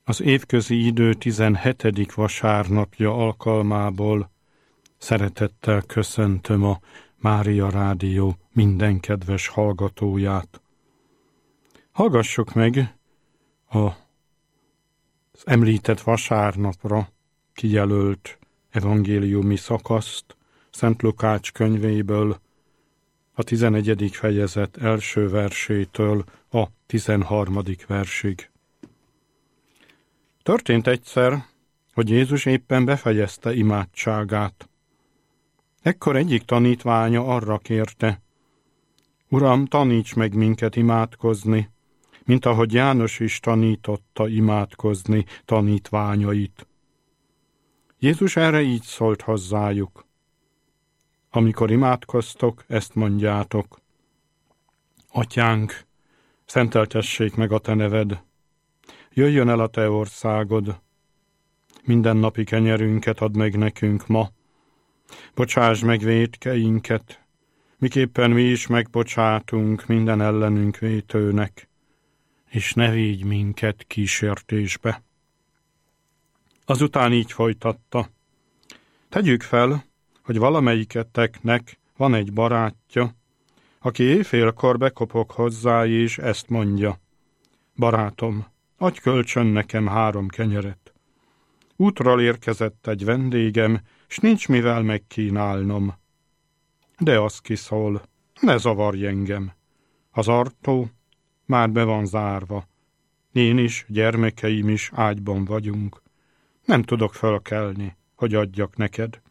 Az évközi idő 17. vasárnapja alkalmából szeretettel köszöntöm a Mária Rádió minden kedves hallgatóját. Hallgassuk meg az említett vasárnapra kijelölt evangéliumi szakaszt Szent Lukács könyvéből, a 11. fejezet első versétől a 13. versig. Történt egyszer, hogy Jézus éppen befejezte imádságát. Ekkor egyik tanítványa arra kérte: Uram, taníts meg minket imádkozni, mint ahogy János is tanította imádkozni tanítványait. Jézus erre így szólt hozzájuk: Amikor imádkoztok, ezt mondjátok: Atyánk, szenteltessék meg a te neved, jöjjön el a te országod, mindennapi kenyerünket add meg nekünk ma, bocsásd meg vétkeinket, miképpen mi is megbocsátunk minden ellenünk vétőnek, és ne védj minket kísértésbe. Azután így folytatta: Tegyük fel, hogy valamelyiketeknek van egy barátja, aki éjfélkor bekopog hozzá, és ezt mondja: Barátom, adj kölcsön nekem 3 kenyeret. Útról érkezett egy vendégem, s nincs mivel megkínálnom. De az kiszól: Ne zavarj engem, az ajtó már be van zárva. Én is, gyermekeim is ágyban vagyunk. Nem tudok fölkelni, hogy adjak neked.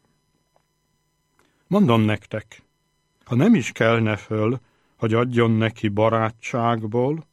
Mondom nektek, ha nem is kelne föl, hogy adjon neki barátságból,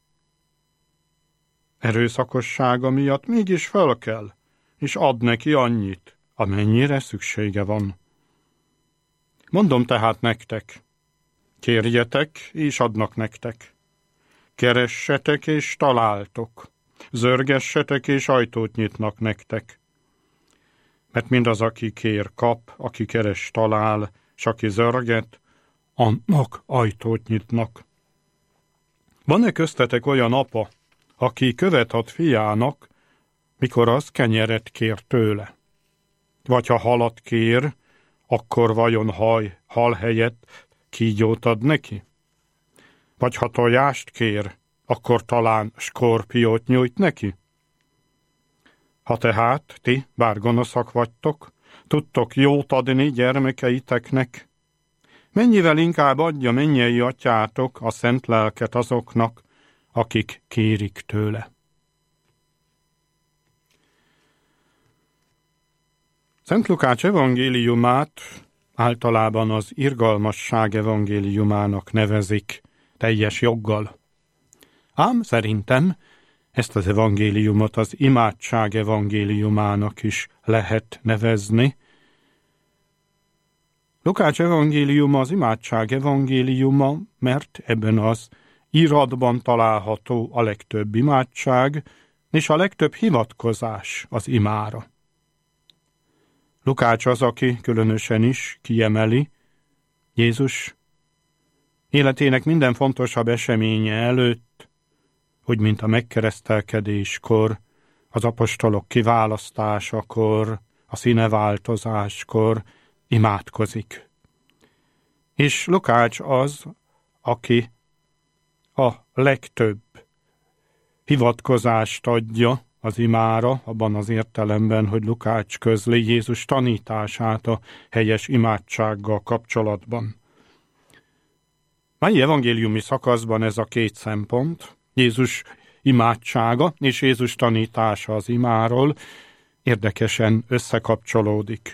erőszakossága miatt mégis föl kell, és ad neki annyit, amennyire szüksége van. Mondom tehát nektek, kérjetek, és adnak nektek. Keressetek, és találtok. Zörgessetek, és ajtót nyitnak nektek. Mert mindaz, aki kér, kap, aki keres, talál, s aki zörget, annak ajtót nyitnak. Van-e köztetek olyan apa, aki követ ad fiának, mikor az kenyeret kér tőle? Vagy ha halat kér, akkor vajon hal helyett kígyót ad neki? Vagy ha tojást kér, akkor talán skorpiót nyújt neki? Ha tehát ti, bár gonoszak vagytok, tudtok jót adni gyermekeiteknek, mennyivel inkább adja mennyei atyátok a szent lelket azoknak, akik kérik tőle. Szent Lukács evangéliumát általában az irgalmasság evangéliumának nevezik teljes joggal. Ám szerintem ezt az evangéliumot az imádság evangéliumának is lehet nevezni. Lukács evangéliuma az imádság evangéliuma, mert ebben az íratban található a legtöbb imádság és a legtöbb hivatkozás az imára. Lukács az, aki különösen is kiemeli Jézus életének minden fontosabb eseménye előtt, hogy mint a megkeresztelkedéskor, az apostolok kiválasztásakor, a színeváltozáskor imádkozik. És Lukács az, aki a legtöbb hivatkozást adja az imára, abban az értelemben, hogy Lukács közli Jézus tanítását a helyes imádsággal kapcsolatban. Mai evangéliumi szakaszban ez a 2 szempont, Jézus imádsága és Jézus tanítása az imáról érdekesen összekapcsolódik.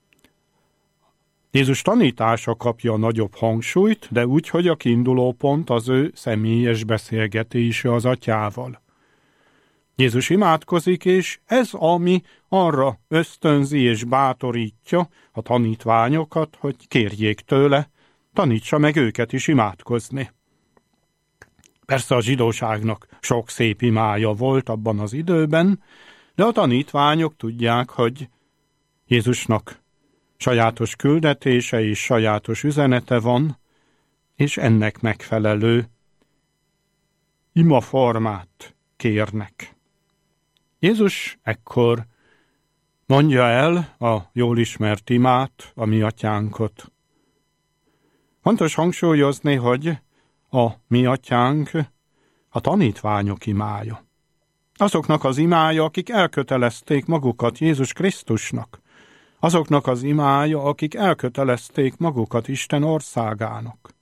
Jézus tanítása kapja a nagyobb hangsúlyt, de úgy, hogy a kiinduló pont az ő személyes beszélgetése az atyával. Jézus imádkozik, és ez, ami arra ösztönzi és bátorítja a tanítványokat, hogy kérjék tőle, tanítsa meg őket is imádkozni. Persze a zsidóságnak sok szép imája volt abban az időben, de a tanítványok tudják, hogy Jézusnak sajátos küldetése és sajátos üzenete van, és ennek megfelelő imaformát kérnek. Jézus ekkor mondja el a jól ismert imát, a mi atyánkot. Fontos hangsúlyozni, hogy a mi atyánk a tanítványok imája. Azoknak az imája, akik elkötelezték magukat Jézus Krisztusnak. Azoknak az imája, akik elkötelezték magukat Isten országának.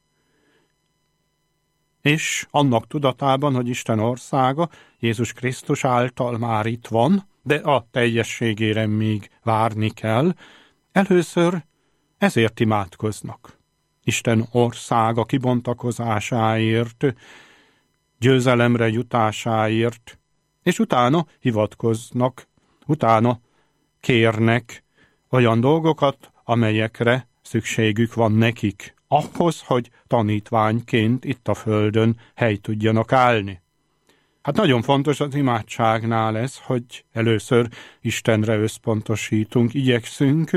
És annak tudatában, hogy Isten országa Jézus Krisztus által már itt van, de a teljességére még várni kell, először ezért imádkoznak. Isten országa kibontakozásáért, győzelemre jutásáért, és utána hivatkoznak, utána kérnek olyan dolgokat, amelyekre szükségük van nekik, ahhoz, hogy tanítványként itt a földön hely tudjanak állni. Hát nagyon fontos az imádságnál ez, hogy először Istenre összpontosítunk, igyekszünk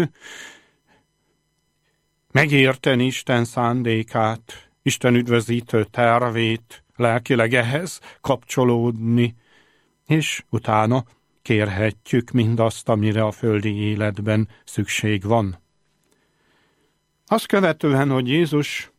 megérteni Isten szándékát, Isten üdvözítő tervét, lelkileg ehhez kapcsolódni, és utána kérhetjük mindazt, amire a földi életben szükség van. Azt követően, hogy Jézus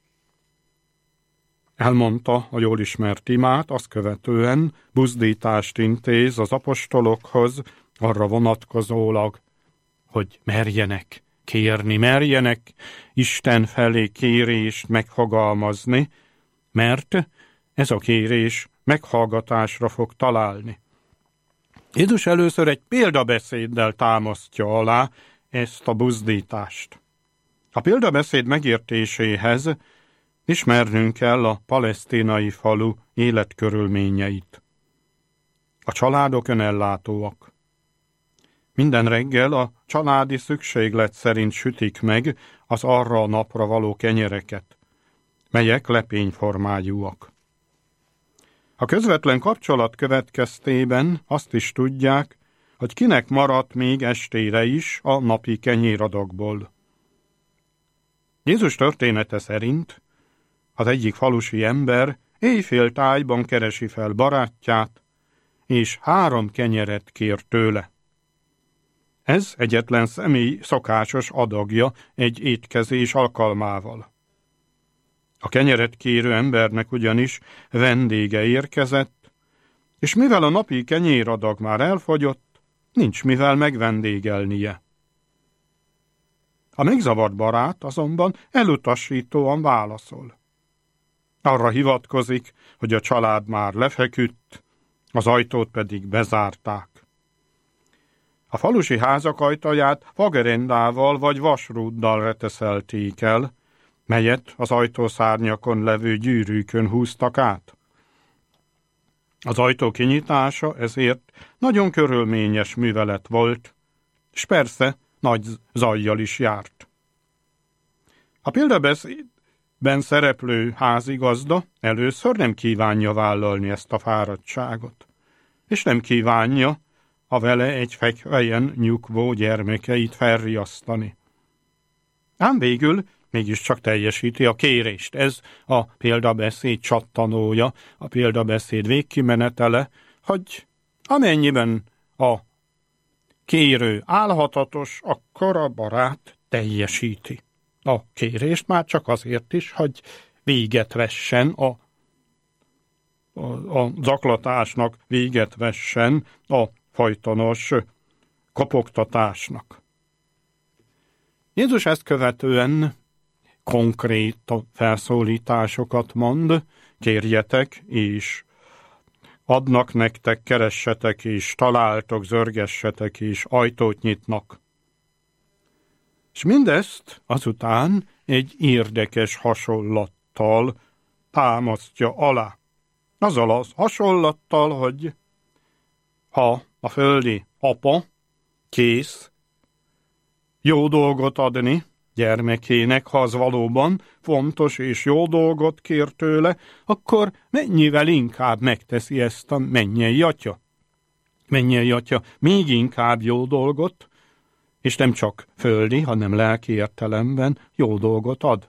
elmondta a jól ismert imát, azt követően buzdítást intéz az apostolokhoz arra vonatkozólag, hogy merjenek kérni, merjenek Isten felé kérést megfogalmazni, mert ez a kérés meghallgatásra fog találni. Jézus először egy példabeszéddel támasztja alá ezt a buzdítást. A példabeszéd megértéséhez ismernünk kell a palesztinai falu életkörülményeit. A családok önellátóak. Minden reggel a családi szükséglet szerint sütik meg az arra a napra való kenyereket, melyek lepényformájúak. A közvetlen kapcsolat következtében azt is tudják, hogy kinek maradt még estére is a napi kenyéradagból. Jézus története szerint az egyik falusi ember éjféltájban keresi fel barátját, és 3 kenyeret kér tőle. Ez egyetlen személy szokásos adagja egy étkezés alkalmával. A kenyeret kérő embernek ugyanis vendége érkezett, és mivel a napi kenyéradag már elfogyott, nincs mivel megvendégelnie. A megzavart barát azonban elutasítóan válaszol. Arra hivatkozik, hogy a család már lefeküdt, az ajtót pedig bezárták. A falusi házak ajtaját fagerendával vagy vasrúddal reteszelték el, melyet az ajtószárnyakon levő gyűrűkön húztak át. Az ajtó kinyitása ezért nagyon körülményes művelet volt, és persze nagy zajjal is járt. A példabeszédben szereplő házigazda először nem kívánja vállalni ezt a fáradtságot, és nem kívánja a vele egy fekhelyen nyugvó gyermekeit felriasztani. Ám végül mégiscsak teljesíti a kérést. Ez a példabeszéd csattanója, a példabeszéd végkimenetele, hogy amennyiben a kérő álhatatos, akkor a barát teljesíti a kérést, már csak azért is, hogy véget vessen a zaklatásnak, véget vessen a folytonos kopogtatásnak. Jézus ezt követően konkrét felszólításokat mond, kérjetek, és adnak nektek, keressetek, és találtok, zörgessetek, és ajtót nyitnak. És mindezt azután egy érdekes hasonlattal támasztja alá. Azzal az hasonlattal, hogy ha a földi apa kész jó dolgot adni gyermekének, ha az valóban fontos és jó dolgot kér tőle, akkor mennyivel inkább megteszi ezt a mennyei atya. Mennyei atya még inkább jó dolgot, és nem csak földi, hanem lelki értelemben jó dolgot ad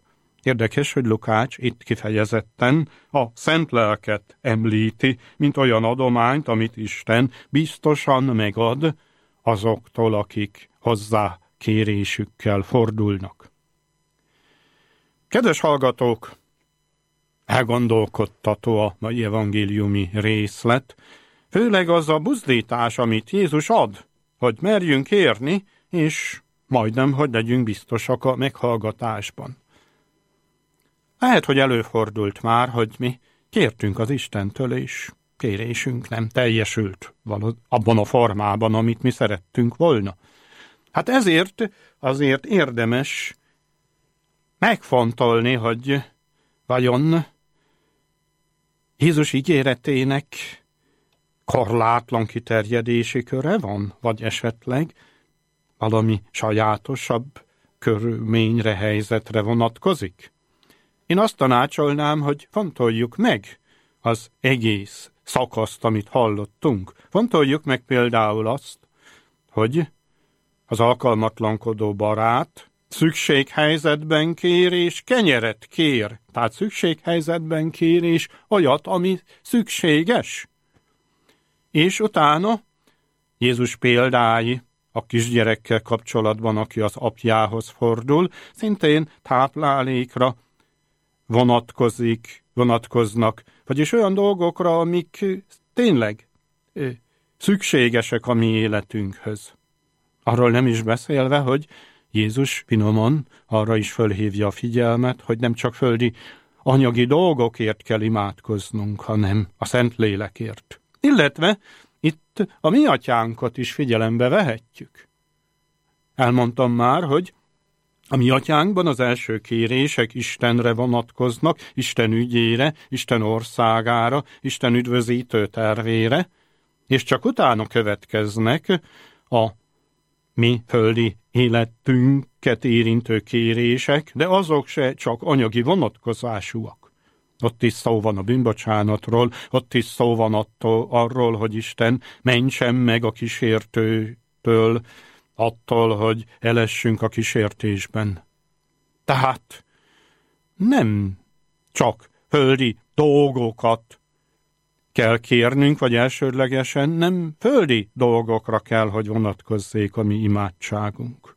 Érdekes, hogy Lukács itt kifejezetten a szent lelket említi, mint olyan adományt, amit Isten biztosan megad azoktól, akik hozzá kérésükkel fordulnak. Kedves hallgatók, elgondolkodtató a mai evangéliumi részlet, főleg az a buzdítás, amit Jézus ad, hogy merjünk kérni, és majdnem, hogy legyünk biztosak a meghallgatásban. Lehet, hogy előfordult már, hogy mi kértünk az Istentől, és kérésünk nem teljesült abban a formában, amit mi szerettünk volna. Hát ezért azért érdemes megfontolni, hogy vajon Jézus ígéretének korlátlan kiterjedési köre van, vagy esetleg valami sajátosabb körülményre, helyzetre vonatkozik? Én azt tanácsolnám, hogy fontoljuk meg az egész szakaszt, amit hallottunk. Fontoljuk meg például azt, hogy az alkalmatlankodó barát szükséghelyzetben kér és kenyeret kér. Tehát szükséghelyzetben kér és olyat, ami szükséges. És utána Jézus példái a kisgyerekkel kapcsolatban, aki az apjához fordul, szintén táplálékra vonatkoznak, vagyis olyan dolgokra, amik tényleg szükségesek a mi életünkhöz. Arról nem is beszélve, hogy Jézus finoman arra is fölhívja a figyelmet, hogy nem csak földi anyagi dolgokért kell imádkoznunk, hanem a Szentlélekért. Illetve itt a mi atyánkat is figyelembe vehetjük. Elmondtam már, hogy a mi atyánkban az első kérések Istenre vonatkoznak, Isten ügyére, Isten országára, Isten üdvözítő tervére, és csak utána következnek a mi földi életünket érintő kérések, de azok se csak anyagi vonatkozásúak. Ott is szó van a bűnbocsánatról, ott is szó van arról, hogy Isten mentsen meg a kísértőtől, attól, hogy elessünk a kísértésben. Tehát nem csak földi dolgokat kell kérnünk, vagy elsődlegesen nem földi dolgokra kell, hogy vonatkozzék a mi imádságunk.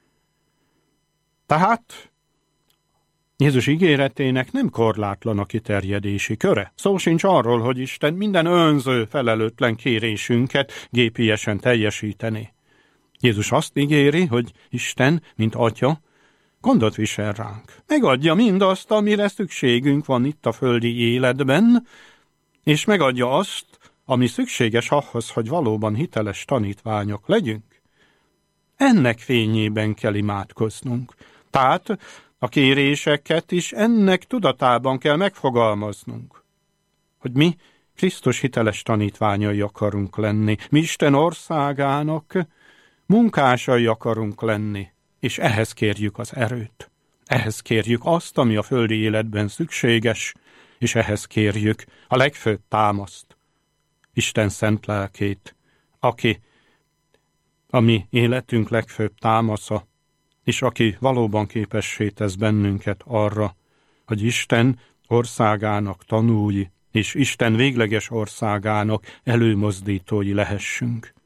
Tehát Jézus ígéretének nem korlátlan a kiterjedési köre. Szó sincs arról, hogy Isten minden önző, felelőtlen kérésünket gépiesen teljesíteni. Jézus azt ígéri, hogy Isten, mint Atya, gondot visel ránk. Megadja mindazt, amire szükségünk van itt a földi életben, és megadja azt, ami szükséges ahhoz, hogy valóban hiteles tanítványok legyünk. Ennek fényében kell imádkoznunk. Tehát a kéréseket is ennek tudatában kell megfogalmaznunk, hogy mi Krisztus hiteles tanítványai akarunk lenni, mi Isten országának munkásai akarunk lenni, és ehhez kérjük az erőt. Ehhez kérjük azt, ami a földi életben szükséges, és ehhez kérjük a legfőbb támaszt, Isten szent lelkét, aki a mi életünk legfőbb támasza, és aki valóban képessé tesz bennünket arra, hogy Isten országának tanúi, és Isten végleges országának előmozdítói lehessünk.